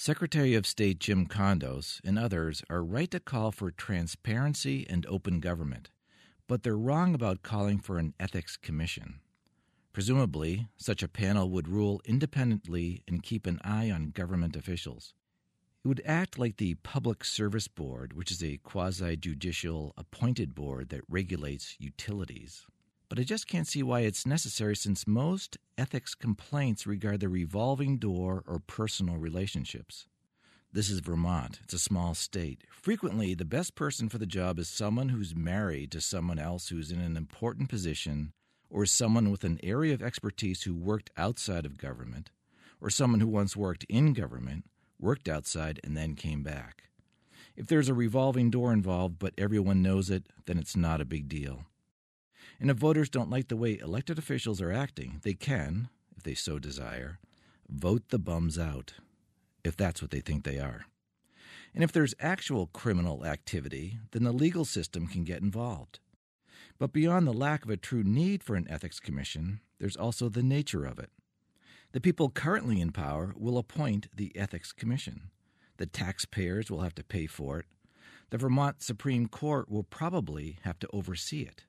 Secretary of State Jim Kondos and others are right to call for transparency and open government, but they're wrong about calling for an ethics commission. Presumably, such a panel would rule independently and keep an eye on government officials. It would act like the Public Service Board, which is a quasi-judicial appointed board that regulates utilities. But I just can't see why it's necessary, since most ethics complaints regard the revolving door or personal relationships. This is Vermont. It's a small state. Frequently, the best person for the job is someone who's married to someone else who's in an important position, or someone with an area of expertise who worked outside of government, or someone who once worked in government, worked outside, and then came back. If there's a revolving door involved but everyone knows it, then it's not a big deal. And if voters don't like the way elected officials are acting, they can, if they so desire, vote the bums out, if that's what they think they are. And if there's actual criminal activity, then the legal system can get involved. But beyond the lack of a true need for an ethics commission, there's also the nature of it. The people currently in power will appoint the ethics commission. The taxpayers will have to pay for it. The Vermont Supreme Court will probably have to oversee it.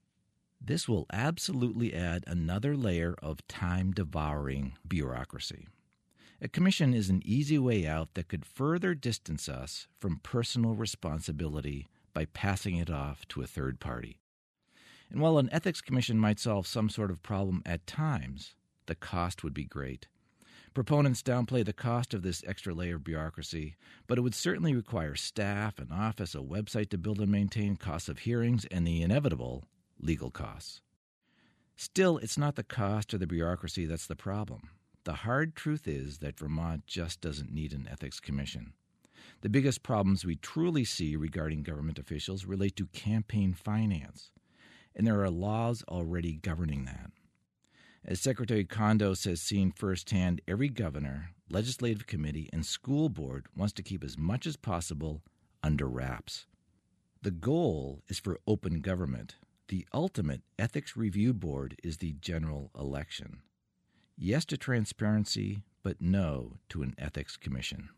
This will absolutely add another layer of time-devouring bureaucracy. A commission is an easy way out that could further distance us from personal responsibility by passing it off to a third party. And while an ethics commission might solve some sort of problem at times, the cost would be great. Proponents downplay the cost of this extra layer of bureaucracy, but it would certainly require staff, an office, a website to build and maintain, costs of hearings, and the inevitable legal costs. Still, it's not the cost or the bureaucracy that's the problem. The hard truth is that Vermont just doesn't need an ethics commission. The biggest problems we truly see regarding government officials relate to campaign finance, and there are laws already governing that. As Secretary Kondos has seen firsthand, every governor, legislative committee, and school board wants to keep as much as possible under wraps. The goal is for open government. The ultimate ethics review board is the general election. Yes to transparency, but no to an ethics commission.